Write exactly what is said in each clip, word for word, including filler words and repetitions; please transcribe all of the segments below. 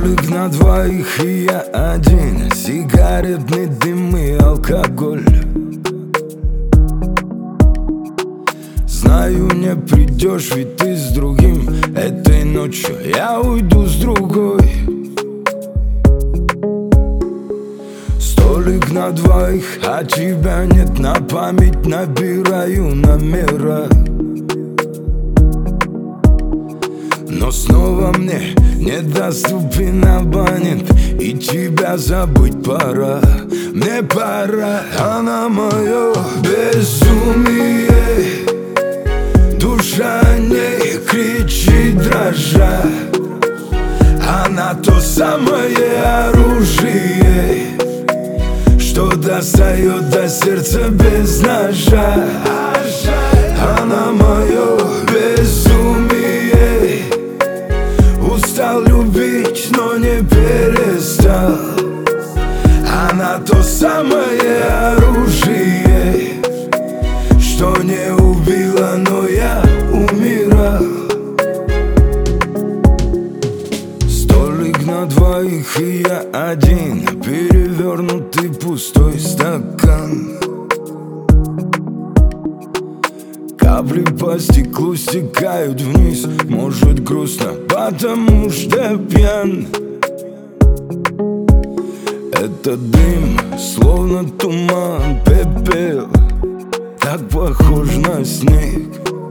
Столик на двоих и я один, сигаретный дым и алкоголь. Знаю, не придешь, ведь ты с другим. Этой ночью я уйду с другой. Столик на двоих, а тебя нет, на память набираю номера. Но снова мне недоступен абонент, и тебя забыть пора. Мне пора, она мое безумие. Душа не кричит дрожа. Она то самое оружие, что достает до сердца без ножа. Она мое безумие. Устал любить, но не перестал. Она то самое оружие, что не убило, но я умирал. Столик на двоих и я один, перевернутый пустой стакан. Капли по стеклу стекают вниз. Может, грустно, потому что пьян. Этот дым, словно туман, пепел, так похож на снег.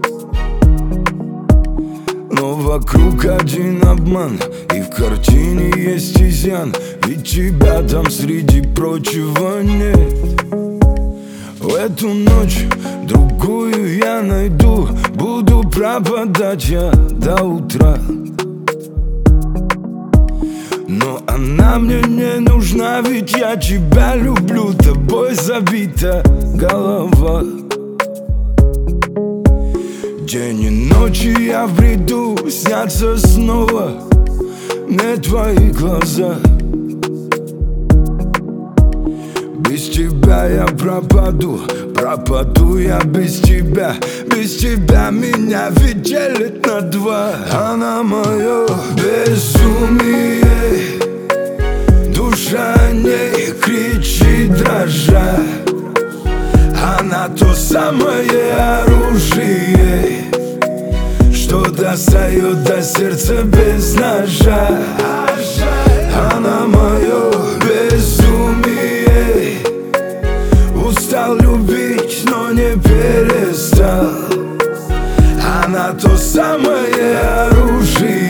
Но вокруг один обман, и в картине есть изъян, ведь тебя там среди прочего нет. В эту ночь другую я найду, буду пропадать я до утра. Но она мне не нужна, ведь я тебя люблю, тобой забита голова. День и ночь я в бреду, снятся снова мне твои глаза. Без тебя я пропаду, пропаду я без тебя. Без тебя меня ведь делит на два. Она мое безумие. Душа не кричит дрожа. Она то самое оружие, что достает до сердца без ножа. Она мое безумие. Устал любить, но не перестал. Она то самое оружие,